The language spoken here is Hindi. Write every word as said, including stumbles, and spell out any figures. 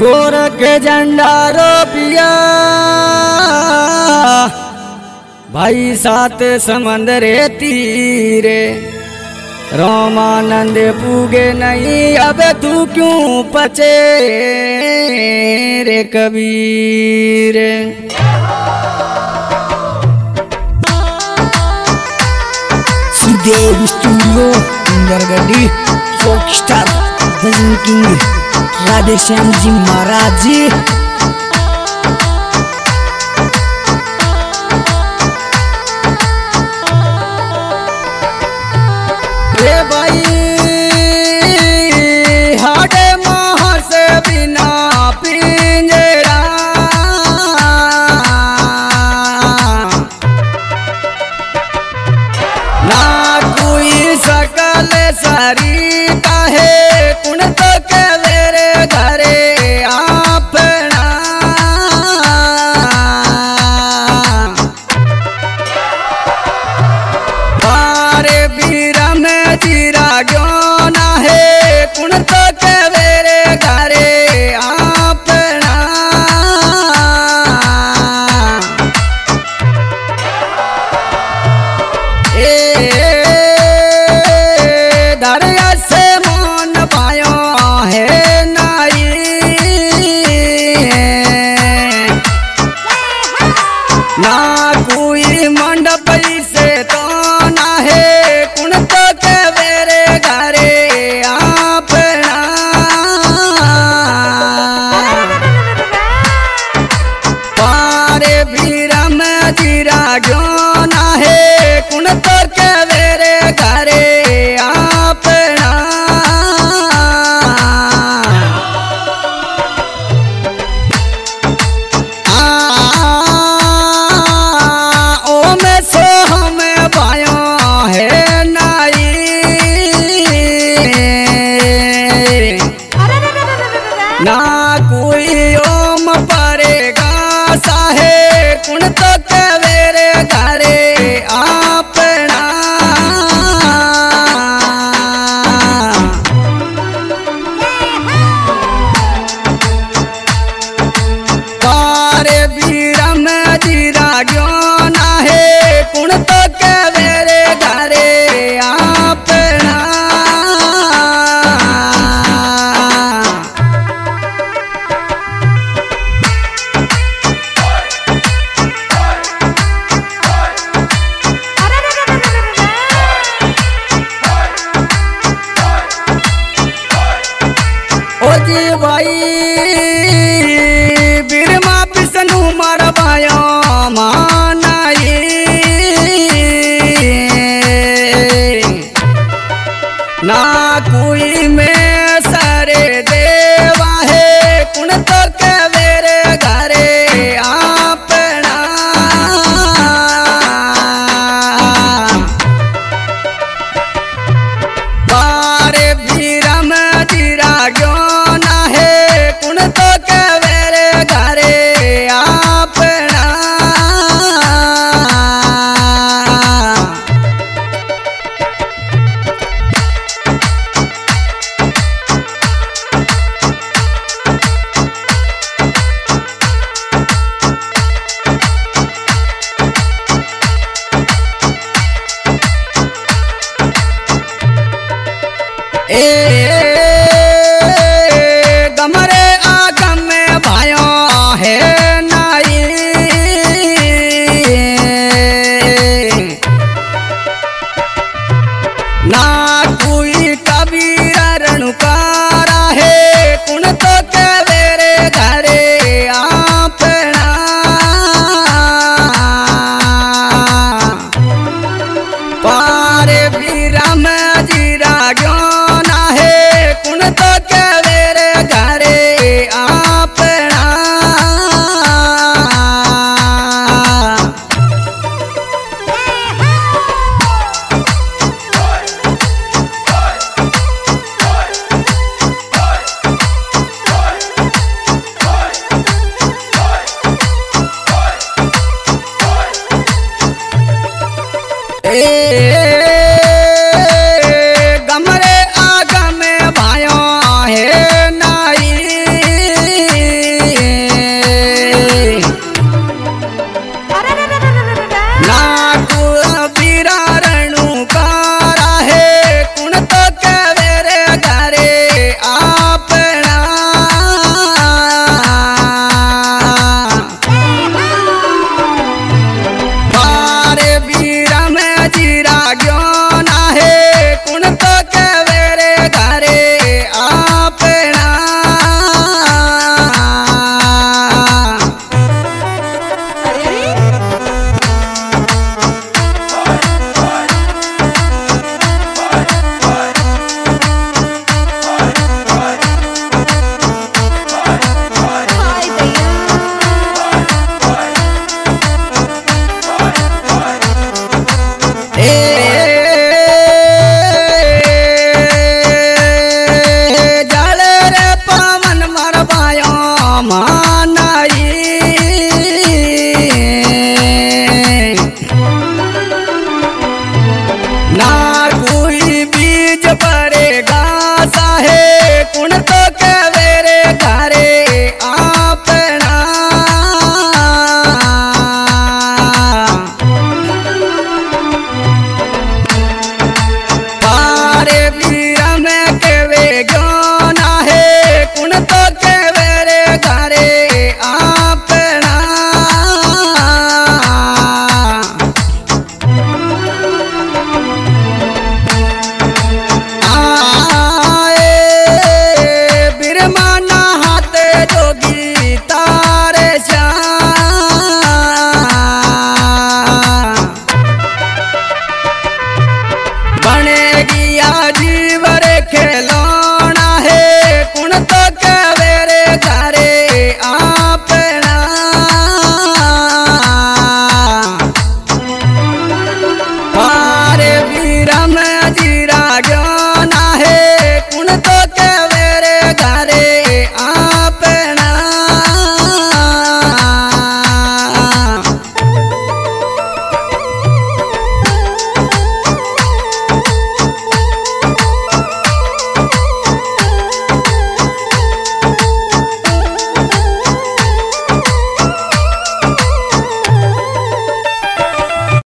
गोरख झंडा रोपिया भाई सात समंदर तीरे रामानंद पूगे नहीं अब तू क्यों पचे रे Kabir. Sudev studio Indargarhi folk star भजन किंग राधेश्याम जी महाराज जी। रे भाई हाडे मोहर से बिना पिंजरा ना कोई सकल सारी काहे कुण तो के मेरे घरे आपना बारे बीरा में जीरा क्यों ना है कुण तो के मेरे घरे आपना ए दरिया से मन पायो है नाई ना कोई मंडप से तो ना है कुण तो के मेरे घरे आपना पारे बीरा में जीरा क्यों ना है कुण तो के मेरे घरे आपना आ ओ में सो हमें पायो है नाई ना कोई ओम परेगा साहे कुण तो के मेरे घरे आपना पारे बीरा में जीरा क्यों ना है कुण तो के मेरे घरे आपना ओ जी भाई बिरमा पिसनु मरवायो मानाई ना कोई में सारे देवा है कुण तो के मेरे घरे आपना बारे बीरा में जीरा क्यों ना है कुण तो के मेरे घरे आपना ए गमरे आगम में भायो है नाई ना कोई कबीरा रणुकारा है कुण तो के मेरे घरे आपना पारे बीरा में जीरा क्यों ना है कुण तो के मेरे घरे आपना ए